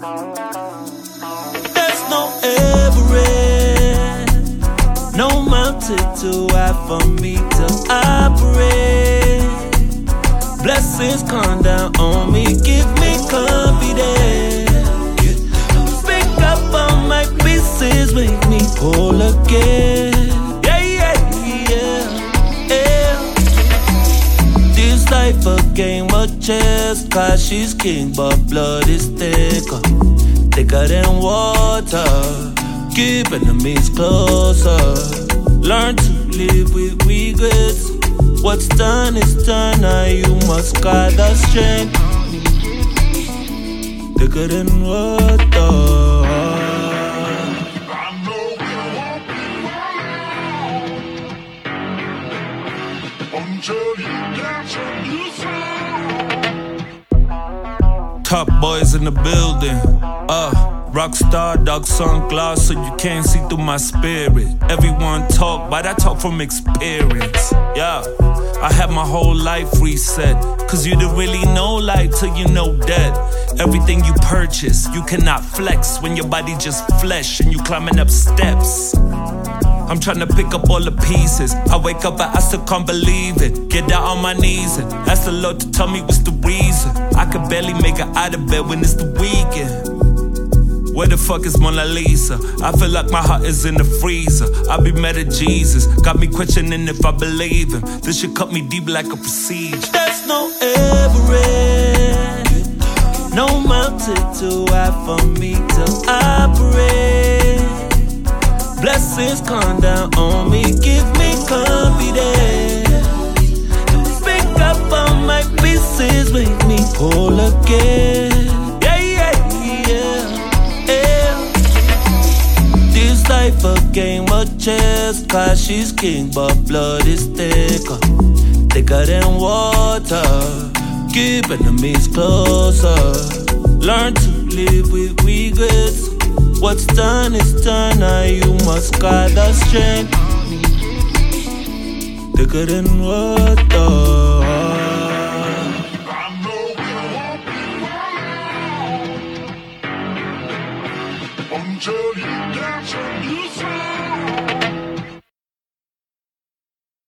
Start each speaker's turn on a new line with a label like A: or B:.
A: There's no Everest, no mountain too high for me to operate. Blessings come down on me, give me confidence. Pick up all my pieces, make me whole again. This life a game of chess, cause she's king, but blood is thicker. Thicker than water, keep enemies closer. Learn to live with regrets. What's done is done, now you must guard the strength. Thicker than water. Top boys in the building. Rockstar, dark sunglasses, so you can't see through my spirit. Everyone talk, but I talk from experience. Yeah, I had my whole life reset. Cause you don't really know life till you know death. Everything you purchase, you cannot flex when your body just flesh and you climbing up steps. I'm tryna pick up all the pieces. I wake up and I still can't believe it. Get down on my knees and ask the Lord to tell me what's the reason. I can barely make it out of bed when it's the weekend. Where the fuck is Mona Lisa? I feel like my heart is in the freezer. I be mad at Jesus, got me questioning if I believe him. This shit cut me deep like a procedure. There's no Everest, no mountain too high for me to operate. Blessings come down on me, give me confidence. Pick up all my pieces, make me whole again. This life a game of chess, cause she's king, but blood is thicker. Thicker than water, keep enemies closer. Learn to live with regrets. What's done is done, now you must guard the strength. Thicker than water.
B: Until you dance and you sing.